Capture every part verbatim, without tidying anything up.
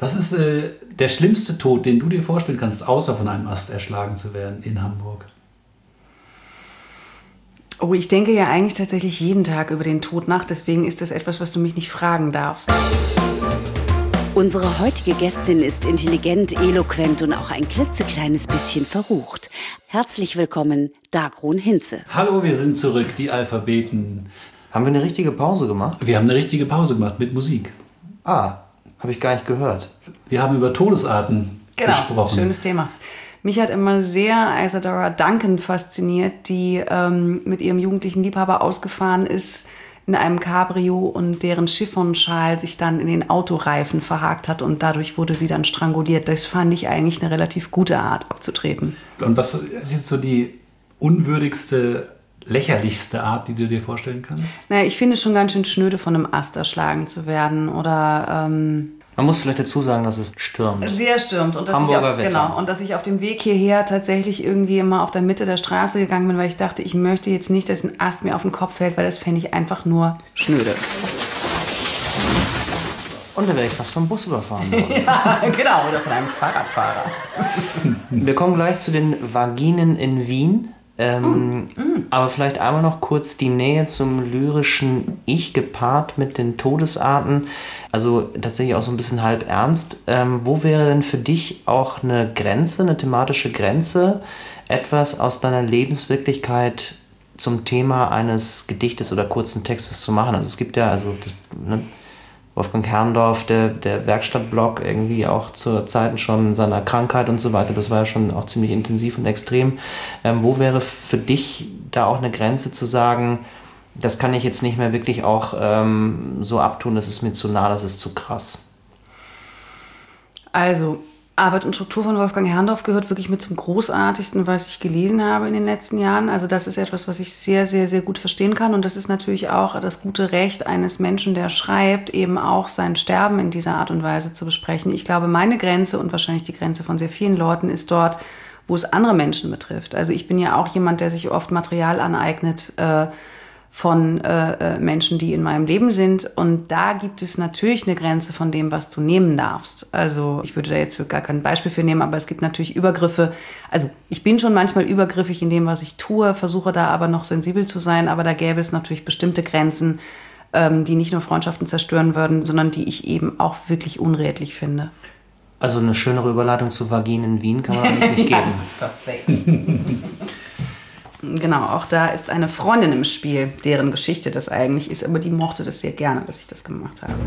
Was ist äh, der schlimmste Tod, den du dir vorstellen kannst, außer von einem Ast erschlagen zu werden in Hamburg? Oh, ich denke ja eigentlich tatsächlich jeden Tag über den Tod nach. Deswegen ist das etwas, was du mich nicht fragen darfst. Unsere heutige Gästin ist intelligent, eloquent und auch ein klitzekleines bisschen verrucht. Herzlich willkommen, Dagrun Hinze. Hallo, wir sind zurück, die Alphabeten. Haben wir eine richtige Pause gemacht? Wir haben eine richtige Pause gemacht mit Musik. Ah, habe ich gar nicht gehört. Wir haben über Todesarten genau, gesprochen. Schönes Thema. Mich hat immer sehr Isadora Duncan fasziniert, die ähm, mit ihrem jugendlichen Liebhaber ausgefahren ist in einem Cabrio und deren Chiffonschal sich dann in den Autoreifen verhakt hat und dadurch wurde sie dann stranguliert. Das fand ich eigentlich eine relativ gute Art abzutreten. Und was ist so die unwürdigste, lächerlichste Art, die du dir vorstellen kannst? Naja, ich finde es schon ganz schön schnöde, von einem Ast erschlagen zu werden oder... Ähm, Man muss vielleicht dazu sagen, dass es stürmt. Sehr stürmt. Und dass, ich Hamburger auf, Wetter. genau, und dass ich auf dem Weg hierher tatsächlich irgendwie immer auf der Mitte der Straße gegangen bin, weil ich dachte, ich möchte jetzt nicht, dass ein Ast mir auf den Kopf fällt, weil das fände ich einfach nur schnöde. Und da wäre ich fast vom Bus überfahren worden. Ja, genau, oder von einem Fahrradfahrer. Wir kommen gleich zu den Vaginen in Wien. Ähm, mm, mm. Aber vielleicht einmal noch kurz die Nähe zum lyrischen Ich gepaart mit den Todesarten. Also tatsächlich auch so ein bisschen halb ernst. Ähm, wo wäre denn für dich auch eine Grenze, eine thematische Grenze, etwas aus deiner Lebenswirklichkeit zum Thema eines Gedichtes oder kurzen Textes zu machen? Also es gibt ja, also das, ne, Wolfgang Herrndorf, der, der Werkstattblock, irgendwie auch zur Zeiten schon seiner Krankheit und so weiter, das war ja schon auch ziemlich intensiv und extrem. Ähm, wo wäre für dich da auch eine Grenze zu sagen, das kann ich jetzt nicht mehr wirklich auch ähm, so abtun, das ist mir zu nah, das ist zu krass? Also, Arbeit und Struktur von Wolfgang Herrndorf gehört wirklich mit zum Großartigsten, was ich gelesen habe in den letzten Jahren. Also das ist etwas, was ich sehr, sehr, sehr gut verstehen kann. Und das ist natürlich auch das gute Recht eines Menschen, der schreibt, eben auch sein Sterben in dieser Art und Weise zu besprechen. Ich glaube, meine Grenze und wahrscheinlich die Grenze von sehr vielen Leuten ist dort, wo es andere Menschen betrifft. Also ich bin ja auch jemand, der sich oft Material aneignet, äh, von äh, Menschen, die in meinem Leben sind. Und da gibt es natürlich eine Grenze von dem, was du nehmen darfst. Also ich würde da jetzt gar kein Beispiel für nehmen, aber es gibt natürlich Übergriffe. Also ich bin schon manchmal übergriffig in dem, was ich tue, versuche da aber noch sensibel zu sein. Aber da gäbe es natürlich bestimmte Grenzen, ähm, die nicht nur Freundschaften zerstören würden, sondern die ich eben auch wirklich unredlich finde. Also eine schönere Überleitung zu Vaginen in Wien kann man eigentlich nicht geben. Ja, das ist perfekt. Genau, auch da ist eine Freundin im Spiel, deren Geschichte das eigentlich ist, aber die mochte das sehr gerne, dass ich das gemacht habe.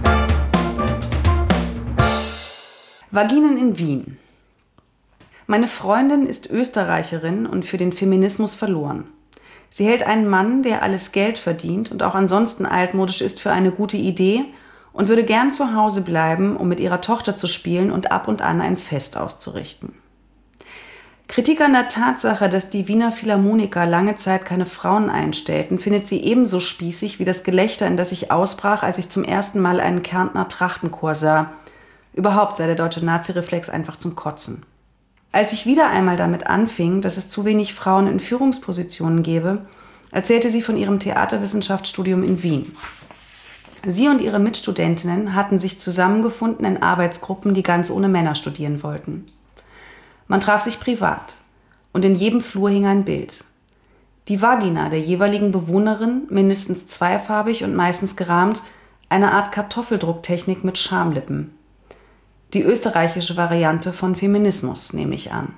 Vaginen in Wien. Meine Freundin ist Österreicherin und für den Feminismus verloren. Sie hält einen Mann, der alles Geld verdient und auch ansonsten altmodisch ist, für eine gute Idee und würde gern zu Hause bleiben, um mit ihrer Tochter zu spielen und ab und an ein Fest auszurichten. Kritik an der Tatsache, dass die Wiener Philharmoniker lange Zeit keine Frauen einstellten, findet sie ebenso spießig wie das Gelächter, in das ich ausbrach, als ich zum ersten Mal einen Kärntner Trachtenchor sah. Überhaupt sei der deutsche Nazi-Reflex einfach zum Kotzen. Als ich wieder einmal damit anfing, dass es zu wenig Frauen in Führungspositionen gebe, erzählte sie von ihrem Theaterwissenschaftsstudium in Wien. Sie und ihre Mitstudentinnen hatten sich zusammengefunden in Arbeitsgruppen, die ganz ohne Männer studieren wollten. Man traf sich privat und in jedem Flur hing ein Bild. Die Vagina der jeweiligen Bewohnerin, mindestens zweifarbig und meistens gerahmt, eine Art Kartoffeldrucktechnik mit Schamlippen. Die österreichische Variante von Feminismus, nehme ich an.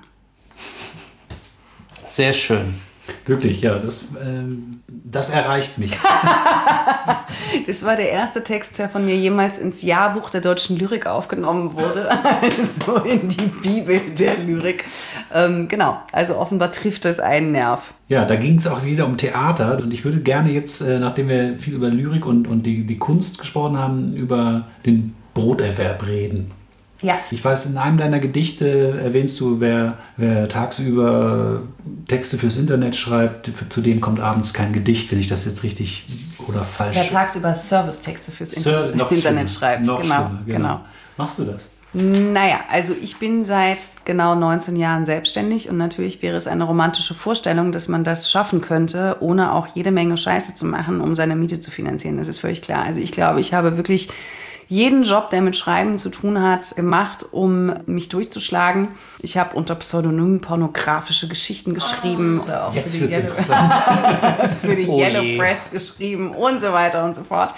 Sehr schön. Wirklich, ja, das, äh, das erreicht mich. Das war der erste Text, der von mir jemals ins Jahrbuch der deutschen Lyrik aufgenommen wurde. So in die Bibel der Lyrik. Ähm, genau, also offenbar trifft es einen Nerv. Ja, da ging es auch wieder um Theater. Und ich würde gerne jetzt, äh, nachdem wir viel über Lyrik und, und die, die Kunst gesprochen haben, über den Broterwerb reden. Ja. Ich weiß, in einem deiner Gedichte erwähnst du, wer, wer tagsüber Texte fürs Internet schreibt, zu dem kommt abends kein Gedicht, wenn ich das jetzt richtig oder falsch... Wer tagsüber Servicetexte fürs Ser- Inter- Internet schreibt. Noch genau, schlimmer, genau. genau. Machst du das? Naja, also ich bin seit genau neunzehn Jahren selbstständig und natürlich wäre es eine romantische Vorstellung, dass man das schaffen könnte, ohne auch jede Menge Scheiße zu machen, um seine Miete zu finanzieren. Das ist völlig klar. Also ich glaube, ich habe wirklich jeden Job, der mit Schreiben zu tun hat, gemacht, um mich durchzuschlagen. Ich habe unter Pseudonym pornografische Geschichten geschrieben. Oder auch Jetzt für wird's die interessant. für die Oh Yellow je. Press geschrieben und so weiter und so fort.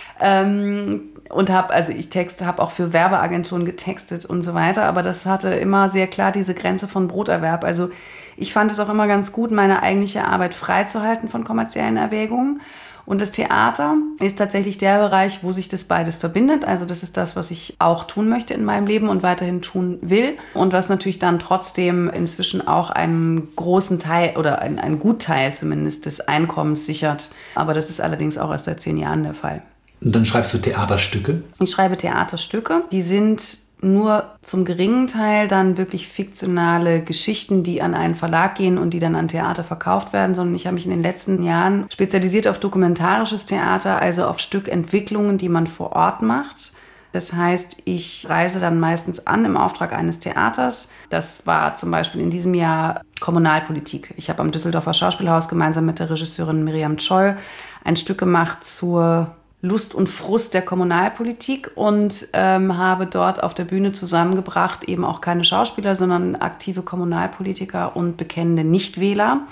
Ähm, und habe, also ich texte, habe auch für Werbeagenturen getextet und so weiter, aber das hatte immer sehr klar diese Grenze von Broterwerb. Also ich fand es auch immer ganz gut, meine eigentliche Arbeit freizuhalten von kommerziellen Erwägungen. Und das Theater ist tatsächlich der Bereich, wo sich das beides verbindet. Also das ist das, was ich auch tun möchte in meinem Leben und weiterhin tun will. Und was natürlich dann trotzdem inzwischen auch einen großen Teil oder einen, einen Gutteil zumindest des Einkommens sichert. Aber das ist allerdings auch erst seit zehn Jahren der Fall. Und dann schreibst du Theaterstücke? Ich schreibe Theaterstücke. Die sind nur zum geringen Teil dann wirklich fiktionale Geschichten, die an einen Verlag gehen und die dann an Theater verkauft werden, sondern ich habe mich in den letzten Jahren spezialisiert auf dokumentarisches Theater, also auf Stückentwicklungen, die man vor Ort macht. Das heißt, ich reise dann meistens an im Auftrag eines Theaters. Das war zum Beispiel in diesem Jahr Kommunalpolitik. Ich habe am Düsseldorfer Schauspielhaus gemeinsam mit der Regisseurin Miriam Scholl ein Stück gemacht zur Lust und Frust der Kommunalpolitik und ähm, habe dort auf der Bühne zusammengebracht, eben auch keine Schauspieler, sondern aktive Kommunalpolitiker und bekennende Nichtwähler.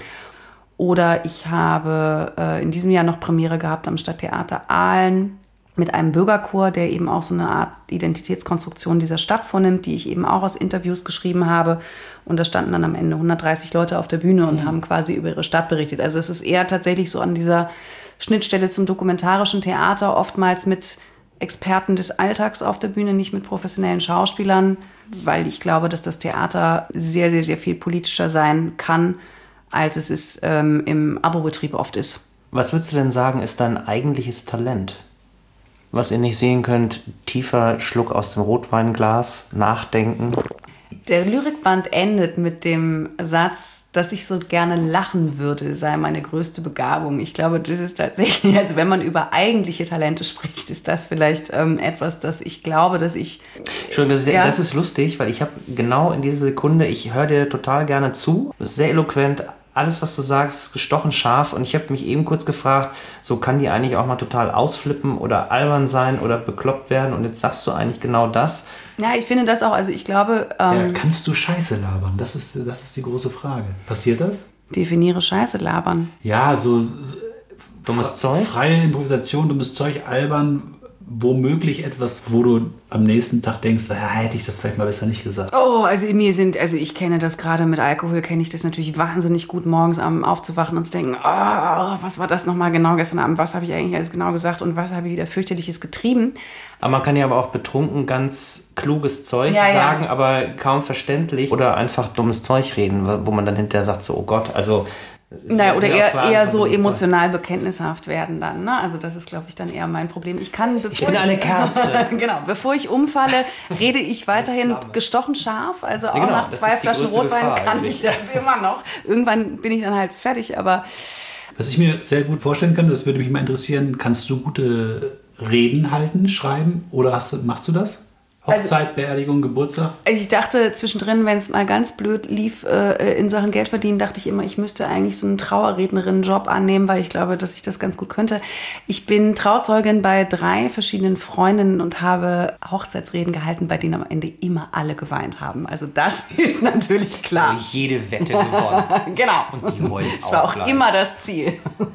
Oder ich habe äh, in diesem Jahr noch Premiere gehabt am Stadttheater Aalen mit einem Bürgerchor, der eben auch so eine Art Identitätskonstruktion dieser Stadt vornimmt, die ich eben auch aus Interviews geschrieben habe. Und da standen dann am Ende hundertdreißig Leute auf der Bühne und mhm. haben quasi über ihre Stadt berichtet. Also es ist eher tatsächlich so an dieser Schnittstelle zum dokumentarischen Theater, oftmals mit Experten des Alltags auf der Bühne, nicht mit professionellen Schauspielern, weil ich glaube, dass das Theater sehr, sehr, sehr viel politischer sein kann, als es ist, ähm, im Abobetrieb oft ist. Was würdest du denn sagen, ist dein eigentliches Talent? Was ihr nicht sehen könnt, tiefer Schluck aus dem Rotweinglas, nachdenken. Der Lyrikband endet mit dem Satz, dass ich so gerne lachen würde, sei meine größte Begabung. Ich glaube, das ist tatsächlich, also wenn man über eigentliche Talente spricht, ist das vielleicht ähm, etwas, das ich glaube, dass ich... Entschuldigung, das ist, ja. das ist lustig, weil ich habe genau in dieser Sekunde, ich höre dir total gerne zu, du bist sehr eloquent, alles, was du sagst, ist gestochen scharf und ich habe mich eben kurz gefragt, so kann die eigentlich auch mal total ausflippen oder albern sein oder bekloppt werden und jetzt sagst du eigentlich genau das. Ja, ich finde das auch, also ich glaube... Ähm, Ja, kannst du Scheiße labern? Das ist, das ist die große Frage. Passiert das? definiere Scheiße labern. Ja, so, so Dummes fre- Zeug? freie Improvisation, dummes Zeug, albern, womöglich etwas, wo du am nächsten Tag denkst, ja, hätte ich das vielleicht mal besser nicht gesagt. Oh, also in mir sind, also ich kenne das gerade mit Alkohol, kenne ich das natürlich wahnsinnig gut, morgens am aufzuwachen und zu denken, oh, was war das nochmal genau gestern Abend, was habe ich eigentlich alles genau gesagt und was habe ich wieder fürchterliches getrieben. Aber man kann ja aber auch betrunken ganz kluges Zeug Ja, ja. sagen, aber kaum verständlich oder einfach dummes Zeug reden, wo man dann hinterher sagt so, oh Gott, also... Naja, oder sehr eher, zwar eher einfach so dummes Zeug. emotional bekenntnishaft werden dann. Ne? Also das ist, glaube ich, dann eher mein Problem. Ich kann, bevor Ich bin eine Kerze. genau, bevor ich umfalle, rede ich weiterhin gestochen scharf. Also auch Ja, genau, nach das zwei ist die Flaschen größte Rotwein Gefahr kann eigentlich. ich das immer noch. Irgendwann bin ich dann halt fertig, aber... Was ich mir sehr gut vorstellen kann, das würde mich mal interessieren, kannst du gute Reden halten, schreiben oder hast du, machst du das? Hochzeit, Beerdigung, Geburtstag? Ich dachte zwischendrin, wenn es mal ganz blöd lief äh, in Sachen Geld verdienen, dachte ich immer, ich müsste eigentlich so einen Trauerrednerinnen-Job annehmen, weil ich glaube, dass ich das ganz gut könnte. Ich bin Trauzeugin bei drei verschiedenen Freundinnen und habe Hochzeitsreden gehalten, bei denen am Ende immer alle geweint haben. Also das ist natürlich klar. Habe ich jede Wette gewonnen. Genau. Und die heult Das war auch gleich. immer das Ziel.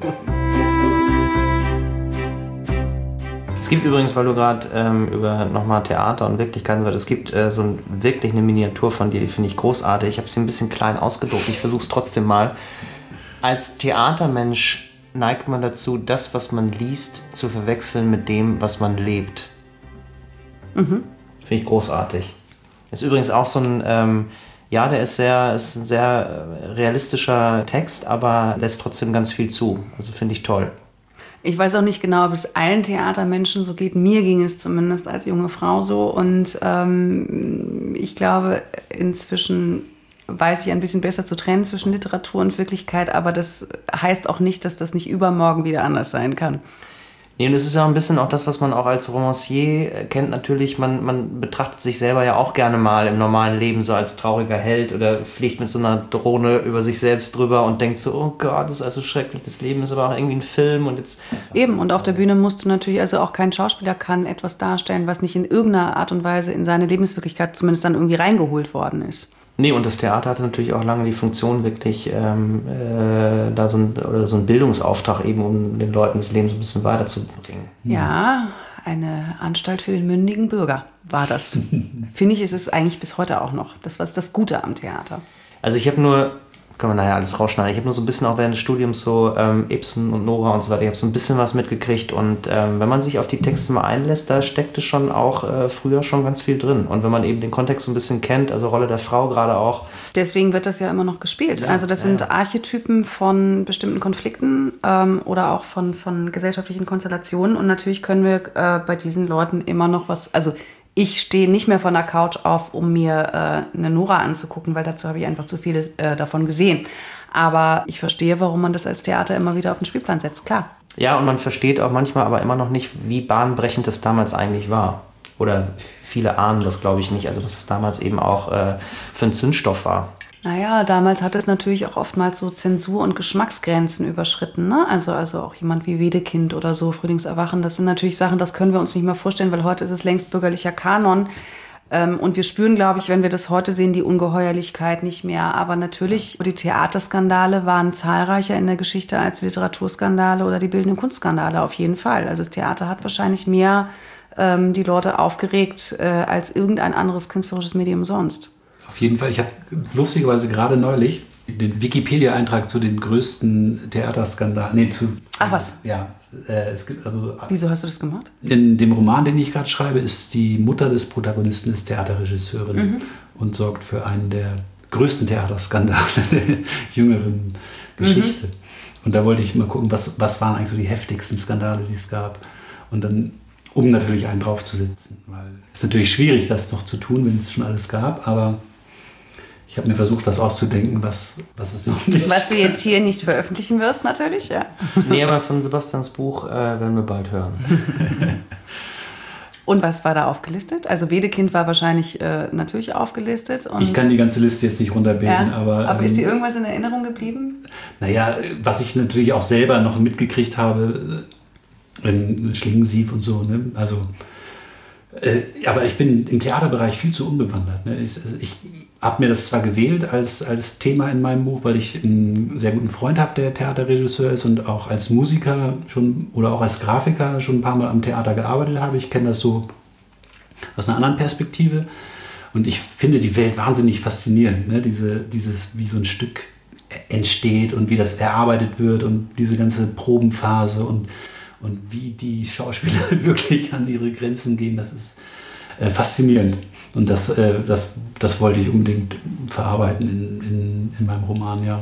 Es gibt übrigens, weil du gerade ähm, über nochmal Theater und Wirklichkeit und so weiter, es gibt äh, so ein, wirklich eine Miniatur von dir, die finde ich großartig. Ich habe sie ein bisschen klein ausgedruckt, ich versuche es trotzdem mal. Als Theatermensch neigt man dazu, das, was man liest, zu verwechseln mit dem, was man lebt. Mhm. Finde ich großartig. Ist übrigens auch so ein, ähm, ja, der ist sehr, ist ein sehr realistischer Text, aber lässt trotzdem ganz viel zu. Also finde ich toll. Ich weiß auch nicht genau, ob es allen Theatermenschen so geht. Mir ging es zumindest als junge Frau so. Und ähm, ich glaube, inzwischen weiß ich ein bisschen besser zu trennen zwischen Literatur und Wirklichkeit. Aber das heißt auch nicht, dass das nicht übermorgen wieder anders sein kann. Nee, und es ist ja ein bisschen auch das, was man auch als Romancier kennt natürlich. Man, man betrachtet sich selber ja auch gerne mal im normalen Leben so als trauriger Held oder fliegt mit so einer Drohne über sich selbst drüber und denkt so, oh Gott, das ist also schrecklich, das Leben ist aber auch irgendwie ein Film und jetzt... Eben, und auf der Bühne musst du natürlich, also auch kein Schauspieler kann etwas darstellen, was nicht in irgendeiner Art und Weise in seine Lebenswirklichkeit zumindest dann irgendwie reingeholt worden ist. Nee, und das Theater hatte natürlich auch lange die Funktion, wirklich ähm, äh, da so ein, oder so einen Bildungsauftrag eben, um den Leuten das Leben so ein bisschen weiterzubringen. Ja, eine Anstalt für den mündigen Bürger war das. Finde ich, ist es eigentlich bis heute auch noch. Das war das Gute am Theater. Also ich habe nur, können wir nachher alles rausschneiden, ich habe nur so ein bisschen auch während des Studiums so ähm, Ibsen und Nora und so weiter, ich habe so ein bisschen was mitgekriegt und ähm, wenn man sich auf die Texte mal einlässt, da steckte schon auch äh, früher schon ganz viel drin und wenn man eben den Kontext so ein bisschen kennt, also Rolle der Frau gerade auch. Deswegen wird das ja immer noch gespielt. Ja, also das sind ja. Archetypen von bestimmten Konflikten ähm, oder auch von, von gesellschaftlichen Konstellationen und natürlich können wir äh, bei diesen Leuten immer noch was, also ich stehe nicht mehr von der Couch auf, um mir äh, eine Nora anzugucken, weil dazu habe ich einfach zu viele äh, davon gesehen. Aber ich verstehe, warum man das als Theater immer wieder auf den Spielplan setzt, klar. Ja, und man versteht auch manchmal aber immer noch nicht, wie bahnbrechend das damals eigentlich war. Oder viele ahnen das, glaube ich, nicht. Also, dass es damals eben auch äh, für einen Zündstoff war. Naja, damals hat es natürlich auch oftmals so Zensur- und Geschmacksgrenzen überschritten. Ne? Also, also auch jemand wie Wedekind oder so, Frühlingserwachen, das sind natürlich Sachen, das können wir uns nicht mehr vorstellen, weil heute ist es längst bürgerlicher Kanon. Ähm, und wir spüren, glaube ich, wenn wir das heute sehen, die Ungeheuerlichkeit nicht mehr. Aber natürlich, die Theaterskandale waren zahlreicher in der Geschichte als die Literaturskandale oder die bildenden Kunstskandale auf jeden Fall. Also das Theater hat wahrscheinlich mehr ähm, die Leute aufgeregt äh, als irgendein anderes künstlerisches Medium sonst. Auf jeden Fall. Ich habe lustigerweise gerade neulich den Wikipedia-Eintrag zu den größten Theaterskandalen. Nee, zu. Ach was? Ja. Äh, es gibt also. Wieso hast du das gemacht? In dem Roman, den ich gerade schreibe, ist die Mutter des Protagonisten ist Theaterregisseurin mhm. und sorgt für einen der größten Theaterskandale der jüngeren Geschichte. Mhm. Und da wollte ich mal gucken, was, was waren eigentlich so die heftigsten Skandale, die es gab. Und dann, um natürlich einen draufzusetzen. Weil es ist natürlich schwierig, das noch zu tun, wenn es schon alles gab, aber ich habe mir versucht, was auszudenken, was, was es noch nicht Was du jetzt hier nicht veröffentlichen wirst, natürlich, ja. Nee, aber von Sebastians Buch äh, werden wir bald hören. Und was war da aufgelistet? Also Wedekind war wahrscheinlich äh, natürlich aufgelistet. Und ich kann die ganze Liste jetzt nicht runterbeten, ja, aber... Aber ähm, ist dir irgendwas in Erinnerung geblieben? Naja, was ich natürlich auch selber noch mitgekriegt habe, in Schlingensief und so, ne? Also... Äh, aber ich bin im Theaterbereich viel zu unbewandert. Ne? Ich, also ich habe mir das zwar gewählt als, als Thema in meinem Buch, weil ich einen sehr guten Freund habe, der Theaterregisseur ist und auch als Musiker schon oder auch als Grafiker schon ein paar Mal am Theater gearbeitet habe. Ich kenne das so aus einer anderen Perspektive und ich finde die Welt wahnsinnig faszinierend. Ne? Diese, dieses, wie so ein Stück entsteht und wie das erarbeitet wird und diese ganze Probenphase und Und wie die Schauspieler wirklich an ihre Grenzen gehen, das ist äh, faszinierend. Und das, äh, das, das wollte ich unbedingt verarbeiten in, in, in meinem Roman, ja.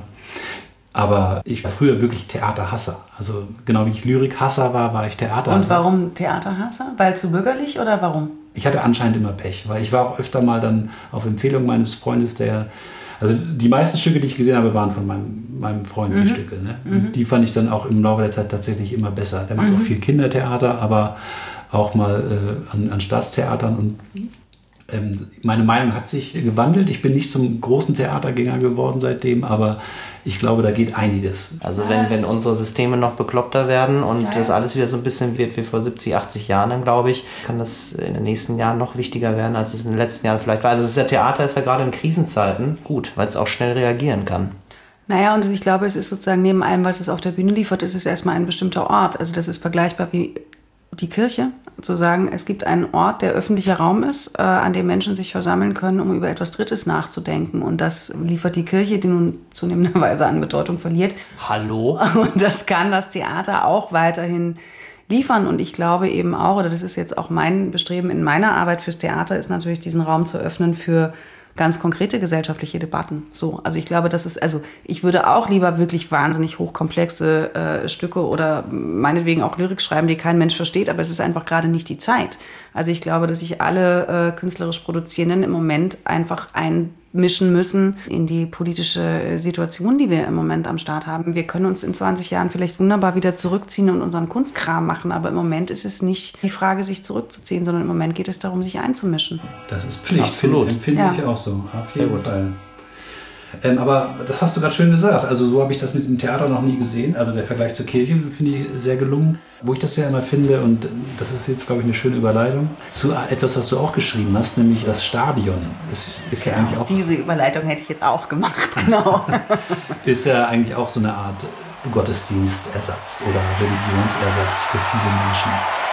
Aber ich war früher wirklich Theaterhasser. Also genau wie ich Lyrikhasser war, war ich Theaterhasser. Und warum Theaterhasser? Weil zu bürgerlich oder warum? Ich hatte anscheinend immer Pech, weil ich war auch öfter mal dann auf Empfehlung meines Freundes, der... Also die meisten Stücke, die ich gesehen habe, waren von meinem, meinem Freund, die mhm. Stücke. Ne? Mhm. Die fand ich dann auch im Laufe der Zeit tatsächlich immer besser. Der macht mhm. auch viel Kindertheater, aber auch mal äh, an, an Staatstheatern. Und ähm, meine Meinung hat sich gewandelt. Ich bin nicht zum großen Theatergänger geworden seitdem, aber ich glaube, da geht einiges. Also wenn, wenn unsere Systeme noch bekloppter werden und ja, ja. das alles wieder so ein bisschen wird wie vor siebzig, achtzig Jahren, dann glaube ich, kann das in den nächsten Jahren noch wichtiger werden, als es in den letzten Jahren vielleicht war. Also das Theater ist ja gerade in Krisenzeiten gut, weil es auch schnell reagieren kann. Naja, und ich glaube, es ist sozusagen neben allem, was es auf der Bühne liefert, ist es erstmal ein bestimmter Ort. Also das ist vergleichbar wie die Kirche, zu sagen, es gibt einen Ort, der öffentlicher Raum ist, äh, an dem Menschen sich versammeln können, um über etwas Drittes nachzudenken. Und das liefert die Kirche, die nun zunehmenderweise an Bedeutung verliert. Hallo? Und das kann das Theater auch weiterhin liefern. Und ich glaube eben auch, oder das ist jetzt auch mein Bestreben in meiner Arbeit fürs Theater, ist natürlich diesen Raum zu öffnen für ganz konkrete gesellschaftliche Debatten. So, also ich glaube, das ist, also ich würde auch lieber wirklich wahnsinnig hochkomplexe äh, Stücke oder meinetwegen auch Lyrik schreiben, die kein Mensch versteht, aber es ist einfach gerade nicht die Zeit. Also ich glaube, dass sich alle äh, künstlerisch Produzierenden im Moment einfach ein einmischen müssen in die politische Situation, die wir im Moment am Start haben. Wir können uns in zwanzig Jahren vielleicht wunderbar wieder zurückziehen und unseren Kunstkram machen, aber im Moment ist es nicht die Frage, sich zurückzuziehen, sondern im Moment geht es darum, sich einzumischen. Das ist Pflicht. Absolut. Empfinde Ja. ich auch so. Auf jeden Fall. Ähm, aber das hast du gerade schön gesagt. Also so habe ich das mit dem Theater noch nie gesehen. Also der Vergleich zur Kirche finde ich sehr gelungen. Wo ich das ja immer finde, und das ist jetzt, glaube ich, eine schöne Überleitung, zu etwas, was du auch geschrieben hast, nämlich das Stadion. Das ist ja eigentlich auch, Diese Überleitung hätte ich jetzt auch gemacht, genau. ist ja eigentlich auch so eine Art Gottesdienstersatz oder Religionsersatz für viele Menschen.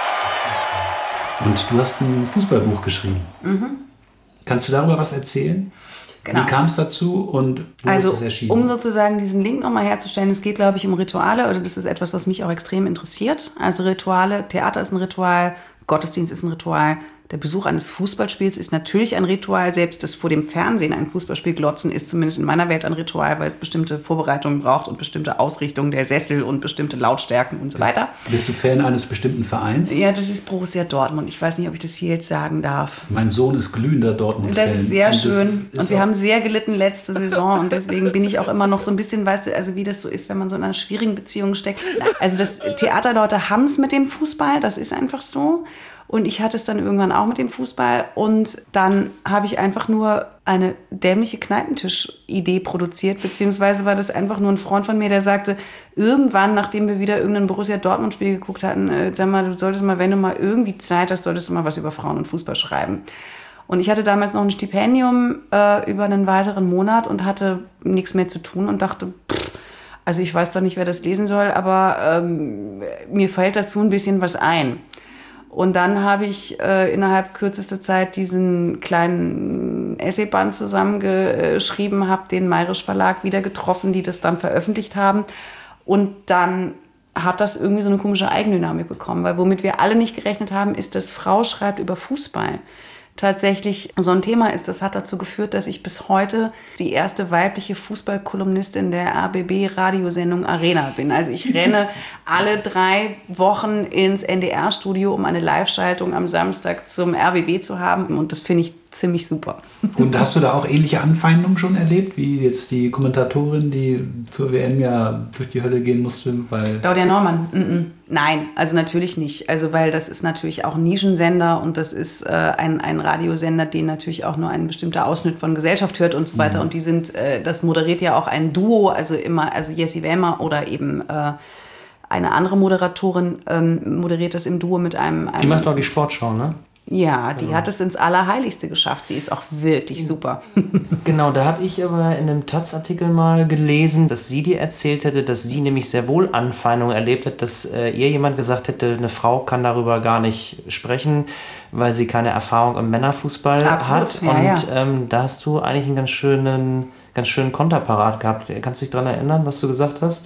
Und du hast ein Fußballbuch geschrieben. Mhm. Kannst du darüber was erzählen? Genau. Wie kam es dazu und wo Also, ist es erschienen? um sozusagen diesen Link nochmal herzustellen, es geht, glaube ich, um Rituale, oder das ist etwas, was mich auch extrem interessiert. Also Rituale, Theater ist ein Ritual, Gottesdienst ist ein Ritual, der Besuch eines Fußballspiels ist natürlich ein Ritual, selbst das vor dem Fernsehen ein Fußballspiel glotzen ist zumindest in meiner Welt ein Ritual, weil es bestimmte Vorbereitungen braucht und bestimmte Ausrichtungen der Sessel und bestimmte Lautstärken und so weiter. Bist du Fan eines bestimmten Vereins? Ja, das ist Borussia Dortmund. Ich weiß nicht, ob ich das hier jetzt sagen darf. Mein Sohn ist glühender Dortmund-Fan. Das ist sehr und schön. ist, ist und wir haben sehr gelitten letzte Saison. Und deswegen bin ich auch immer noch so ein bisschen, weißt du, also wie das so ist, wenn man so in einer schwierigen Beziehung steckt. Also das Theaterleute haben es mit dem Fußball, das ist einfach so. Und ich hatte es dann irgendwann auch mit dem Fußball. Und dann habe ich einfach nur eine dämliche Kneipentisch-Idee produziert. Beziehungsweise war das einfach nur ein Freund von mir, der sagte, irgendwann, nachdem wir wieder irgendein Borussia-Dortmund-Spiel geguckt hatten, äh, sag mal, du solltest mal, wenn du mal irgendwie Zeit hast, solltest du mal was über Frauen und Fußball schreiben. Und ich hatte damals noch ein Stipendium äh, über einen weiteren Monat und hatte nichts mehr zu tun und dachte, pff, also ich weiß zwar nicht, wer das lesen soll, aber ähm, mir fällt dazu ein bisschen was ein. Und dann habe ich äh, innerhalb kürzester Zeit diesen kleinen Essayband zusammengeschrieben, habe den Mayrisch Verlag wieder getroffen, die das dann veröffentlicht haben. Und dann hat das irgendwie so eine komische Eigendynamik bekommen, weil womit wir alle nicht gerechnet haben, ist, dass Frau schreibt über Fußball tatsächlich so ein Thema ist. Das hat dazu geführt, dass ich bis heute die erste weibliche Fußballkolumnistin der R B B-Radiosendung Arena bin. Also ich renne alle drei Wochen ins N D R-Studio, um eine Live-Schaltung am Samstag zum R B B zu haben. Und das finde ich ziemlich super. Und hast du da auch ähnliche Anfeindungen schon erlebt, wie jetzt die Kommentatorin, die zur W M ja durch die Hölle gehen musste? Weil Claudia Neumann? Mm-mm. Nein, also natürlich nicht. Also weil das ist natürlich auch ein Nischensender und das ist äh, ein, ein Radiosender, den natürlich auch nur ein bestimmter Ausschnitt von Gesellschaft hört und so weiter. Mhm. Und die sind, äh, das moderiert ja auch ein Duo, also immer, also Jessie Wellmer oder eben äh, eine andere Moderatorin ähm, moderiert das im Duo mit einem, einem... Die macht auch die Sportschau, ne? Ja, die ja. hat es ins Allerheiligste geschafft. Sie ist auch wirklich super. Genau, da habe ich aber in einem Taz-Artikel mal gelesen, dass sie dir erzählt hätte, dass sie nämlich sehr wohl Anfeindungen erlebt hat, dass äh, ihr jemand gesagt hätte, eine Frau kann darüber gar nicht sprechen, weil sie keine Erfahrung im Männerfußball Absolut. hat. Ja, und ja. Ähm, da hast du eigentlich einen ganz schönen, ganz schönen Konterparat gehabt. Kannst du dich daran erinnern, was du gesagt hast?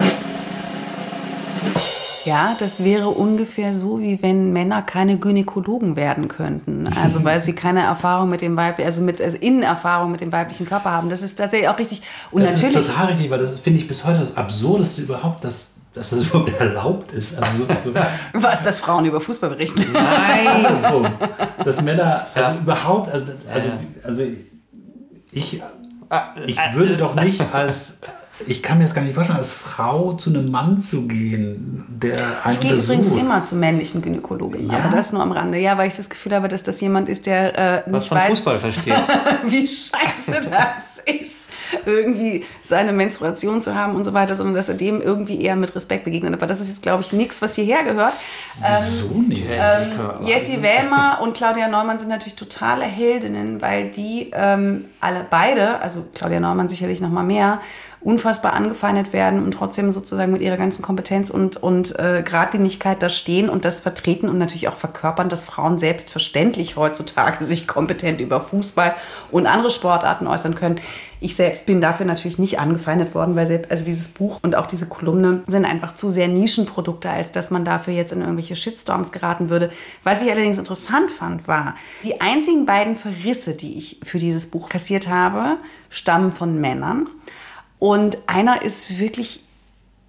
Ja, das wäre ungefähr so, wie wenn Männer keine Gynäkologen werden könnten. Also weil sie keine Erfahrung mit dem weiblichen, also mit also Innenerfahrung mit dem weiblichen Körper haben. Das ist tatsächlich auch richtig. Und das natürlich, ist total richtig, weil das finde ich bis heute das Absurdeste überhaupt, dass, dass das überhaupt erlaubt ist. Also so, so. Was, dass Frauen über Fußball berichten? Nein, andersrum. Dass Männer, also Ja. überhaupt, also, also, also ich, ich würde doch nicht als... Ich kann mir das gar nicht vorstellen, als Frau zu einem Mann zu gehen, der einen Ich gehe untersucht. übrigens immer zum männlichen Gynäkologen, Ja? aber das nur am Rande. Ja, weil ich das Gefühl habe, dass das jemand ist, der äh, Was nicht von weiß, Fußball versteht. wie scheiße das ist, irgendwie seine Menstruation zu haben und so weiter, sondern dass er dem irgendwie eher mit Respekt begegnet. Aber das ist jetzt, glaube ich, nichts, was hierher gehört. Wieso nicht? Ähm, Jessie Wellmer und Claudia Neumann sind natürlich totale Heldinnen, weil die ähm, alle beide, also Claudia Neumann sicherlich noch mal mehr, unfassbar angefeindet werden und trotzdem sozusagen mit ihrer ganzen Kompetenz und, und äh, Gradlinigkeit da stehen und das vertreten und natürlich auch verkörpern, dass Frauen selbstverständlich heutzutage sich kompetent über Fußball und andere Sportarten äußern können. Ich selbst bin dafür natürlich nicht angefeindet worden, weil selbst, also dieses Buch und auch diese Kolumne sind einfach zu sehr Nischenprodukte, als dass man dafür jetzt in irgendwelche Shitstorms geraten würde. Was ich allerdings interessant fand, war, die einzigen beiden Verrisse, die ich für dieses Buch kassiert habe, stammen von Männern. Und einer ist wirklich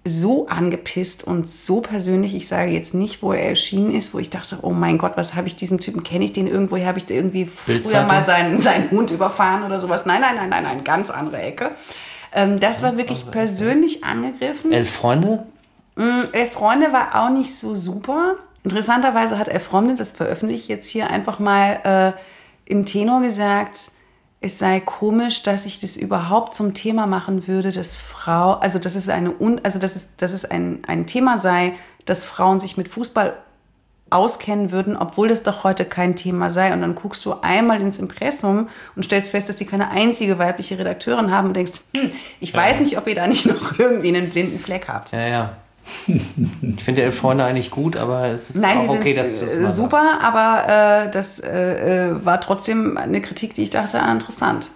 so angepisst und so persönlich. Ich sage jetzt nicht, wo er erschienen ist, wo ich dachte, oh mein Gott, was habe ich diesen Typen, kenne ich den irgendwo, habe ich irgendwie früher mal seinen, seinen Hund überfahren oder sowas. Nein, nein, nein, nein, nein, ganz andere Ecke. Ähm, das ganz war wirklich persönlich Ecke. angegriffen. Elf Freunde? Mm, Elf Freunde war auch nicht so super. Interessanterweise hat Elf Freunde, das veröffentliche ich jetzt hier einfach mal, äh, im Tenor gesagt, es sei komisch, dass ich das überhaupt zum Thema machen würde, dass Frau, also dass es eine also dass es, dass es ein, ein Thema sei, dass Frauen sich mit Fußball auskennen würden, obwohl das doch heute kein Thema sei. Und dann guckst du einmal ins Impressum und stellst fest, dass sie keine einzige weibliche Redakteurin haben und denkst, hm, ich ja. weiß nicht, ob ihr da nicht noch irgendwie einen blinden Fleck habt. Ja, ja. Ich finde Elf Freunde eigentlich gut, aber es ist Nein, auch okay, sind, dass du es mal super, sagst. aber äh, das äh, war trotzdem eine Kritik, die ich dachte, ah, interessant.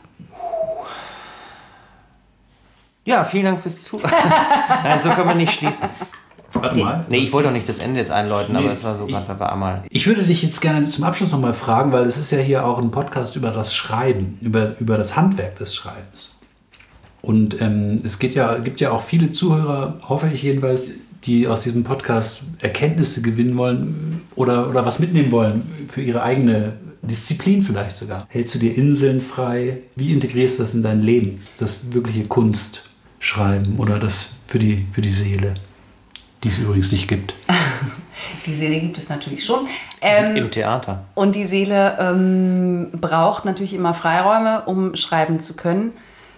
Ja, vielen Dank fürs Zuhören. Nein, so können wir nicht schließen. Warte nee, mal. Nee, ich wollte doch nicht das Ende jetzt einläuten, nee, aber es war so gerade, weil wir einmal... Ich würde dich jetzt gerne zum Abschluss nochmal fragen, weil es ist ja hier auch ein Podcast über das Schreiben, über, über das Handwerk des Schreibens. Und ähm, es geht ja, gibt ja auch viele Zuhörer, hoffe ich jedenfalls, die aus diesem Podcast Erkenntnisse gewinnen wollen oder, oder was mitnehmen wollen für ihre eigene Disziplin vielleicht sogar. Hältst du dir Inseln frei? Wie integrierst du das in dein Leben? Das wirkliche Kunstschreiben oder das für die, für die Seele, die es übrigens nicht gibt. Die Seele gibt es natürlich schon. Ähm, Im Theater. Und die Seele ähm, braucht natürlich immer Freiräume, um schreiben zu können.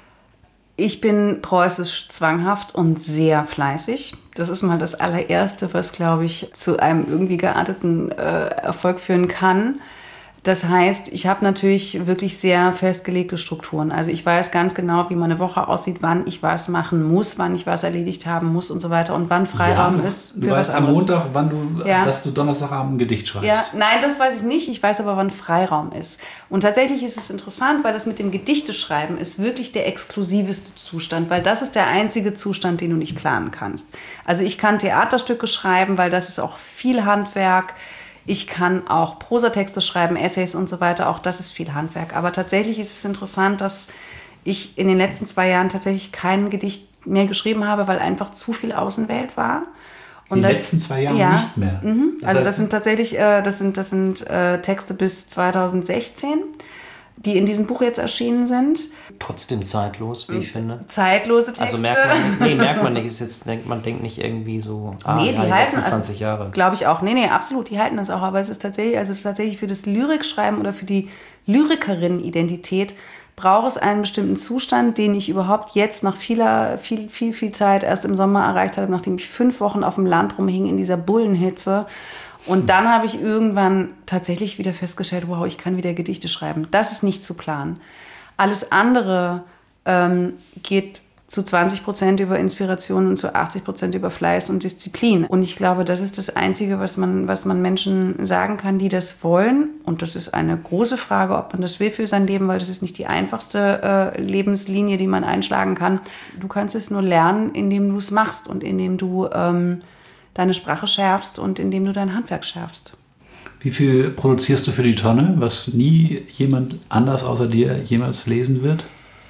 Ich bin preußisch zwanghaft und sehr fleißig. Das ist mal das allererste, was, glaube ich, zu einem irgendwie gearteten äh, Erfolg führen kann. Das heißt, ich habe natürlich wirklich sehr festgelegte Strukturen. Also ich weiß ganz genau, wie meine Woche aussieht, wann ich was machen muss, wann ich was erledigt haben muss und so weiter und wann Freiraum ja, du, ist. Du für weißt was am anderes. Montag, wann du, ja. dass du Donnerstagabend ein Gedicht schreibst. Ja, nein, das weiß ich nicht. Ich weiß aber, wann Freiraum ist. Und tatsächlich ist es interessant, weil das mit dem Gedichteschreiben ist wirklich der exklusiveste Zustand, weil das ist der einzige Zustand, den du nicht planen kannst. Also ich kann Theaterstücke schreiben, weil das ist auch viel Handwerk. Ich kann auch Prosatexte schreiben, Essays und so weiter. Auch das ist viel Handwerk. Aber tatsächlich ist es interessant, dass ich in den letzten zwei Jahren tatsächlich kein Gedicht mehr geschrieben habe, weil einfach zu viel Außenwelt war. Und in den das, letzten zwei Jahren ja, nicht mehr? Mhm. Das also heißt, das sind tatsächlich äh, das sind, das sind äh, Texte bis zweitausendsechzehn, die in diesem Buch jetzt erschienen sind. Trotzdem zeitlos, wie ich finde. Zeitlose Texte. Also merkt man nicht, nee, merkt man nicht. Ist jetzt, denkt, man denkt nicht irgendwie so, ah, nee, ja, die die halten letzten zwanzig also, Jahre. Glaube ich auch. Nee, nee, absolut, die halten das auch. Aber es ist tatsächlich, also tatsächlich für das Lyrikschreiben oder für die Lyrikerin-Identität braucht es einen bestimmten Zustand, den ich überhaupt jetzt nach vieler, viel, viel, viel Zeit erst im Sommer erreicht habe, nachdem ich fünf Wochen auf dem Land rumhing in dieser Bullenhitze. Und dann habe ich irgendwann tatsächlich wieder festgestellt, wow, ich kann wieder Gedichte schreiben. Das ist nicht zu planen. Alles andere ähm, geht zu zwanzig Prozent über Inspiration und zu achtzig Prozent über Fleiß und Disziplin. Und ich glaube, das ist das Einzige, was man, was man Menschen sagen kann, die das wollen. Und das ist eine große Frage, ob man das will für sein Leben, weil das ist nicht die einfachste äh, Lebenslinie, die man einschlagen kann. Du kannst es nur lernen, indem du es machst und indem du ähm, deine Sprache schärfst und indem du dein Handwerk schärfst. Wie viel produzierst du für die Tonne, was nie jemand anders außer dir jemals lesen wird?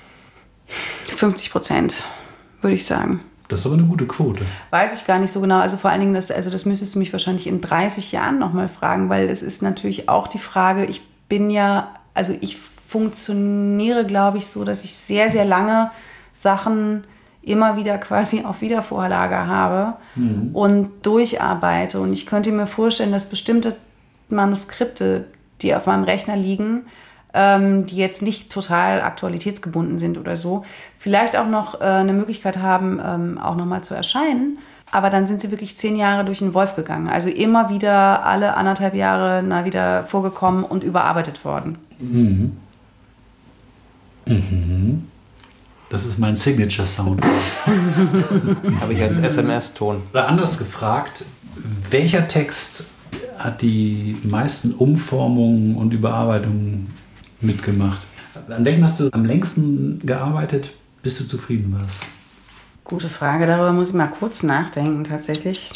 fünfzig Prozent, würde ich sagen. Das ist aber eine gute Quote. Weiß ich gar nicht so genau. Also vor allen Dingen, das, also das müsstest du mich wahrscheinlich in dreißig Jahren nochmal fragen, weil es ist natürlich auch die Frage, ich bin ja, also ich funktioniere, glaube ich, so, dass ich sehr, sehr lange Sachen immer wieder quasi auf Wiedervorlage habe mhm. und durcharbeite. Und ich könnte mir vorstellen, dass bestimmte Manuskripte, die auf meinem Rechner liegen, ähm, die jetzt nicht total aktualitätsgebunden sind oder so, vielleicht auch noch äh, eine Möglichkeit haben, ähm, auch nochmal zu erscheinen. Aber dann sind sie wirklich zehn Jahre durch den Wolf gegangen. Also immer wieder alle anderthalb Jahre na, wieder vorgekommen und überarbeitet worden. Mhm. Mhm. Das ist mein Signature-Sound. Habe ich als S M S-Ton. Oder anders gefragt, welcher Text hat die meisten Umformungen und Überarbeitungen mitgemacht? An welchem hast du am längsten gearbeitet, bis du zufrieden warst? Gute Frage, darüber muss ich mal kurz nachdenken tatsächlich.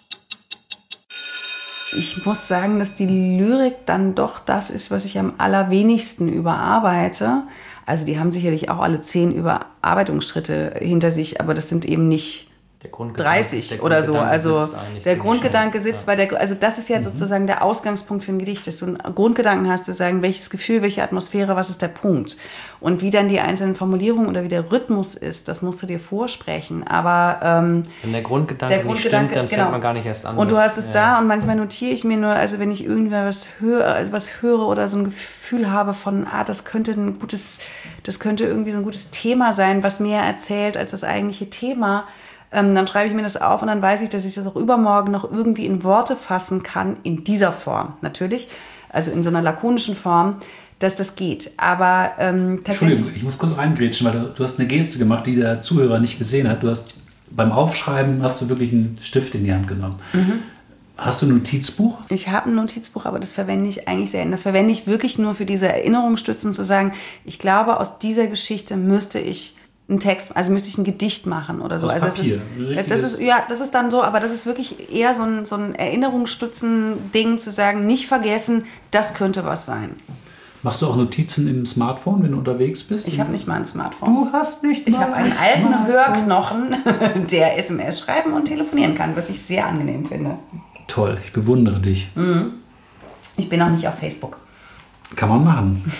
Ich muss sagen, dass die Lyrik dann doch das ist, was ich am allerwenigsten überarbeite. Also die haben sicherlich auch alle zehn Überarbeitungsschritte hinter sich, aber das sind eben nicht dreißig oder so. Also der Grundgedanke sitzt, weil der, also das ist ja mhm. sozusagen der Ausgangspunkt für ein Gedicht, dass du einen Grundgedanken hast, zu sagen, welches Gefühl, welche Atmosphäre, was ist der Punkt. Und wie dann die einzelnen Formulierungen oder wie der Rhythmus ist, das musst du dir vorsprechen. Aber ähm, wenn der Grundgedanke, der Grundgedanke nicht stimmt, dann genau. fängt man gar nicht erst an. Und du hast es ja. da und manchmal notiere ich mir nur, also wenn ich irgendwie was höre, also was höre oder so ein Gefühl habe von, ah, das könnte ein gutes, das könnte irgendwie so ein gutes Thema sein, was mehr erzählt als das eigentliche Thema. Ähm, dann schreibe ich mir das auf und dann weiß ich, dass ich das auch übermorgen noch irgendwie in Worte fassen kann, in dieser Form natürlich, also in so einer lakonischen Form, dass das geht. Aber ähm, tatsächlich... Entschuldigung, ich muss kurz reingrätschen, weil du, du hast eine Geste gemacht, die der Zuhörer nicht gesehen hat. Du hast beim Aufschreiben hast du wirklich einen Stift in die Hand genommen. Mhm. Hast du ein Notizbuch? Ich habe ein Notizbuch, aber das verwende ich eigentlich selten. Das verwende ich wirklich nur für diese Erinnerungsstützen, zu sagen, ich glaube, aus dieser Geschichte müsste ich einen Text, also müsste ich ein Gedicht machen oder so. Aus also Papier, das ist, das ist, ja, das ist dann so, aber das ist wirklich eher so ein, so ein Erinnerungsstützen-Ding, zu sagen, nicht vergessen, das könnte was sein. Machst du auch Notizen im Smartphone, wenn du unterwegs bist? Ich habe nicht mal ein Smartphone. Du hast nicht Ich mal habe einen ein alten Smartphone. Hörknochen, der S M S schreiben und telefonieren kann, was ich sehr angenehm finde. Toll, ich bewundere dich. Mhm. Ich bin auch nicht auf Facebook. Kann man machen.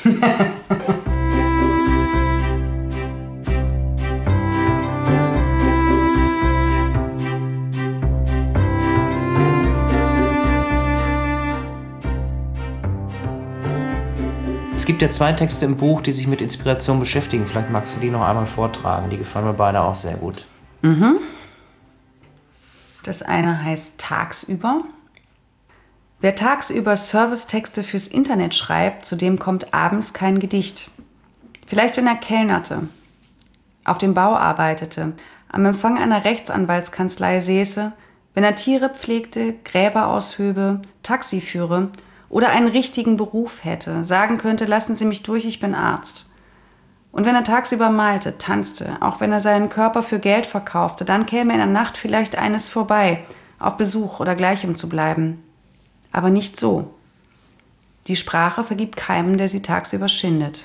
Es gibt ja zwei Texte im Buch, die sich mit Inspiration beschäftigen. Vielleicht magst du die noch einmal vortragen. Die gefallen mir beide auch sehr gut. Mhm. Das eine heißt Tagsüber. Wer tagsüber Servicetexte fürs Internet schreibt, zu dem kommt abends kein Gedicht. Vielleicht, wenn er kellnerte, auf dem Bau arbeitete, am Empfang einer Rechtsanwaltskanzlei säße, wenn er Tiere pflegte, Gräber aushöbe, Taxi führe oder einen richtigen Beruf hätte, sagen könnte, lassen Sie mich durch, ich bin Arzt. Und wenn er tagsüber malte, tanzte, auch wenn er seinen Körper für Geld verkaufte, dann käme in der Nacht vielleicht eines vorbei, auf Besuch oder gleich um zu bleiben. Aber nicht so. Die Sprache vergibt keinem, der sie tagsüber schindet.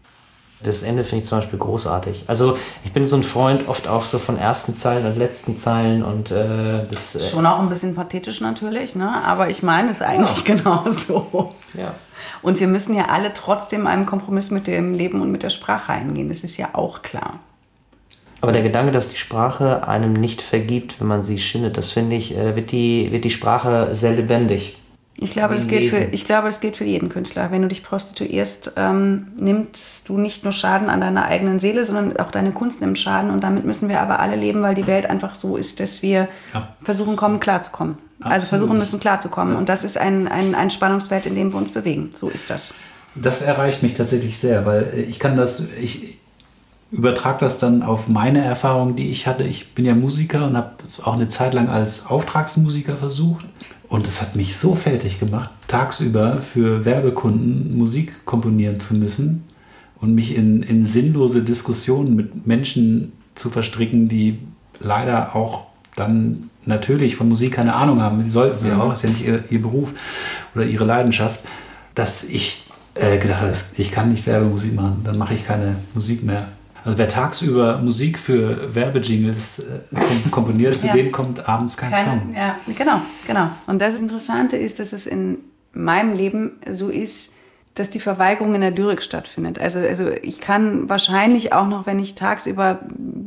Das Ende finde ich zum Beispiel großartig. Also ich bin so ein Freund oft auch so von ersten Zeilen und letzten Zeilen und äh, das... Äh Schon auch ein bisschen pathetisch natürlich, ne? Aber ich meine es eigentlich ja. genau so. Ja. Und wir müssen ja alle trotzdem einen Kompromiss mit dem Leben und mit der Sprache eingehen. Das ist ja auch klar. Aber der Gedanke, dass die Sprache einem nicht vergibt, wenn man sie schindet, das finde ich, da wird die, wird die Sprache sehr lebendig. Ich glaube, das gilt für, ich glaube, das gilt für jeden Künstler. Wenn du dich prostituierst, ähm, nimmst du nicht nur Schaden an deiner eigenen Seele, sondern auch deine Kunst nimmt Schaden. Und damit müssen wir aber alle leben, weil die Welt einfach so ist, dass wir ja. versuchen, kommen, klarzukommen. Absolut. Also versuchen müssen, klarzukommen. Ja. Und das ist ein, ein, ein Spannungsfeld, in dem wir uns bewegen. So ist das. Das erreicht mich tatsächlich sehr, weil ich kann das... Ich übertrage das dann auf meine Erfahrungen, die ich hatte. Ich bin ja Musiker und habe es auch eine Zeit lang als Auftragsmusiker versucht. Und es hat mich so fertig gemacht, tagsüber für Werbekunden Musik komponieren zu müssen und mich in, in sinnlose Diskussionen mit Menschen zu verstricken, die leider auch dann natürlich von Musik keine Ahnung haben. Sie sollten sie ja auch, ist ja nicht ihr, ihr Beruf oder ihre Leidenschaft, dass ich äh, gedacht habe, ich kann nicht Werbemusik machen, dann mache ich keine Musik mehr. Also wer tagsüber Musik für Werbejingles äh, komponiert, für ja. den kommt abends kein Keine, Song. Ja, genau, genau. Und das Interessante ist, dass es in meinem Leben so ist, dass die Verweigerung in der Lyrik stattfindet. Also, also ich kann wahrscheinlich auch noch, wenn ich tagsüber,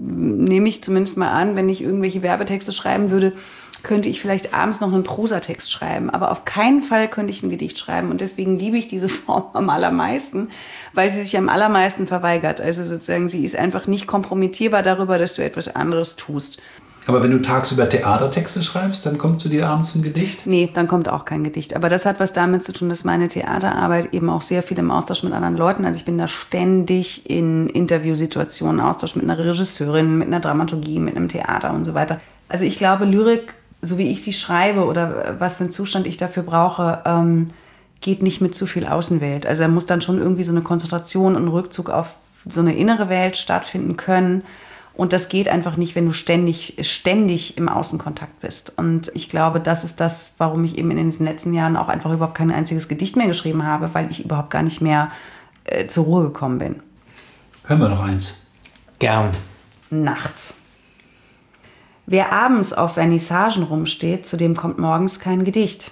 nehme ich zumindest mal an, wenn ich irgendwelche Werbetexte schreiben würde, könnte ich vielleicht abends noch einen Prosatext schreiben. Aber auf keinen Fall könnte ich ein Gedicht schreiben. Und deswegen liebe ich diese Form am allermeisten, weil sie sich am allermeisten verweigert. Also sozusagen, sie ist einfach nicht kompromittierbar darüber, dass du etwas anderes tust. Aber wenn du tagsüber Theatertexte schreibst, dann kommt zu dir abends ein Gedicht? Nee, dann kommt auch kein Gedicht. Aber das hat was damit zu tun, dass meine Theaterarbeit eben auch sehr viel im Austausch mit anderen Leuten, also ich bin da ständig in Interviewsituationen, Austausch mit einer Regisseurin, mit einer Dramaturgie, mit einem Theater und so weiter. Also ich glaube, Lyrik, so wie ich sie schreibe oder was für einen Zustand ich dafür brauche, ähm, geht nicht mit zu viel Außenwelt. Also er muss dann schon irgendwie so eine Konzentration und Rückzug auf so eine innere Welt stattfinden können. Und das geht einfach nicht, wenn du ständig, ständig im Außenkontakt bist. Und ich glaube, das ist das, warum ich eben in den letzten Jahren auch einfach überhaupt kein einziges Gedicht mehr geschrieben habe, weil ich überhaupt gar nicht mehr äh, zur Ruhe gekommen bin. Hören wir noch eins. Gern. Nachts. Wer abends auf Vernissagen rumsteht, zu dem kommt morgens kein Gedicht.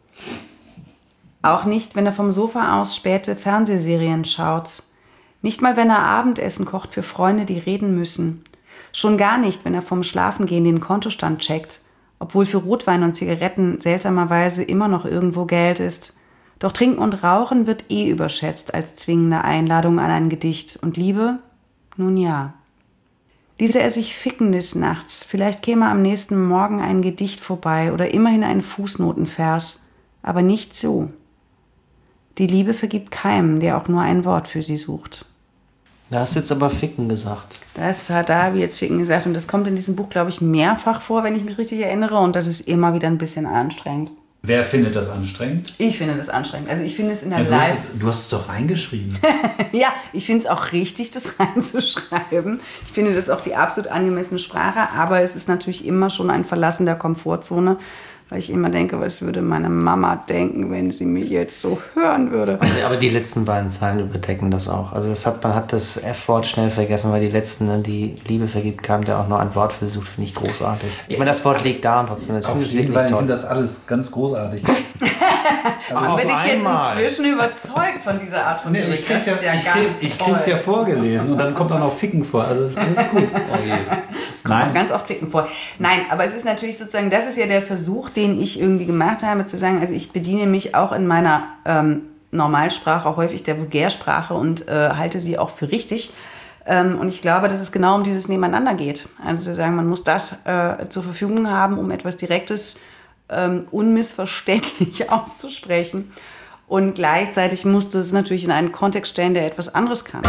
Auch nicht, wenn er vom Sofa aus späte Fernsehserien schaut. Nicht mal, wenn er Abendessen kocht für Freunde, die reden müssen. Schon gar nicht, wenn er vom Schlafengehen den Kontostand checkt, obwohl für Rotwein und Zigaretten seltsamerweise immer noch irgendwo Geld ist. Doch Trinken und Rauchen wird eh überschätzt als zwingende Einladung an ein Gedicht. Und Liebe? Nun ja. Ließe er sich ficken des Nachts, vielleicht käme am nächsten Morgen ein Gedicht vorbei oder immerhin ein Fußnotenvers, aber nicht so. Die Liebe vergibt keinem, der auch nur ein Wort für sie sucht. Da hast du jetzt aber Ficken gesagt. Das hat Davi jetzt Ficken gesagt und das kommt in diesem Buch, glaube ich, mehrfach vor, wenn ich mich richtig erinnere, und das ist immer wieder ein bisschen anstrengend. Wer findet das anstrengend? Ich finde das anstrengend. Also ich finde es in der Ja, du, Live... hast, du hast es doch reingeschrieben. Ja, ich finde es auch richtig, das reinzuschreiben. Ich finde das auch die absolut angemessene Sprache, aber es ist natürlich immer schon ein Verlassen der Komfortzone, weil ich immer denke, was würde meine Mama denken, wenn sie mich jetzt so hören würde. Aber die letzten beiden Zeilen überdecken das auch. Also das hat, man hat das F-Wort schnell vergessen, weil die letzten, ne, die Liebe vergibt, kam der auch nur ein Wort versucht, finde ich großartig. Ich meine, das Wort liegt da und trotzdem, das finde ich wirklich toll. Ich finde das alles ganz großartig. Also bin ich jetzt inzwischen überzeugt von dieser Art von Lyrik. Ich krieg's ja, ja, ich krieg, ich krieg's ja vorgelesen und dann kommt da noch Ficken vor. Also ist alles gut. Oh je. Es kommt auch ganz oft Ficken vor. Nein, aber es ist natürlich sozusagen, das ist ja der Versuch, den ich irgendwie gemacht habe, zu sagen, also ich bediene mich auch in meiner ähm, Normalsprache, auch häufig der Vulgärsprache und äh, halte sie auch für richtig. Ähm, und ich glaube, dass es genau um dieses Nebeneinander geht. Also zu sagen, man muss das äh, zur Verfügung haben, um etwas Direktes, ähm, unmissverständlich auszusprechen. Und gleichzeitig musst du es natürlich in einen Kontext stellen, der etwas anderes kann.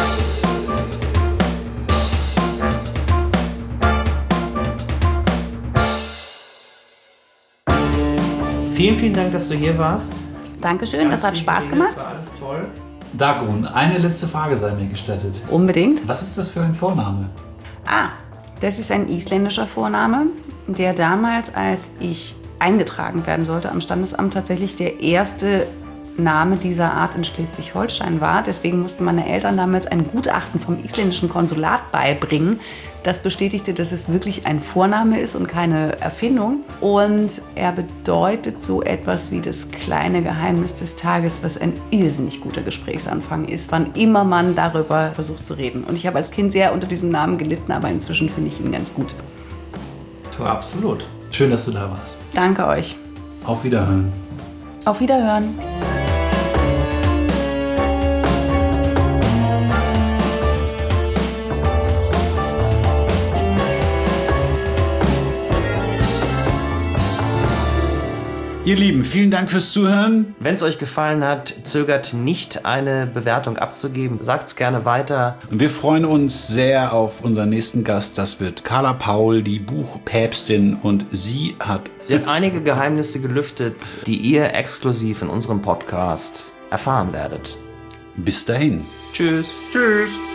Vielen, vielen Dank, dass du hier warst. Dankeschön, das hat Spaß gemacht. War alles toll. Dagrun, eine letzte Frage sei mir gestattet. Unbedingt. Was ist das für ein Vorname? Ah, das ist ein isländischer Vorname, der damals, als ich eingetragen werden sollte am Standesamt, tatsächlich der erste Name dieser Art in Schleswig-Holstein war. Deswegen mussten meine Eltern damals ein Gutachten vom isländischen Konsulat beibringen, das bestätigte, dass es wirklich ein Vorname ist und keine Erfindung. Und er bedeutet so etwas wie das kleine Geheimnis des Tages, was ein irrsinnig guter Gesprächsanfang ist, wann immer man darüber versucht zu reden. Und ich habe als Kind sehr unter diesem Namen gelitten, aber inzwischen finde ich ihn ganz gut. Toll. Absolut. Schön, dass du da warst. Danke euch. Auf Wiederhören. Auf Wiederhören. Ihr Lieben, vielen Dank fürs Zuhören. Wenn es euch gefallen hat, zögert nicht, eine Bewertung abzugeben. Sagt's gerne weiter. Und wir freuen uns sehr auf unseren nächsten Gast. Das wird Carla Paul, die Buchpäpstin. Und sie hat... Sie hat einige Geheimnisse gelüftet, die ihr exklusiv in unserem Podcast erfahren werdet. Bis dahin. Tschüss. Tschüss.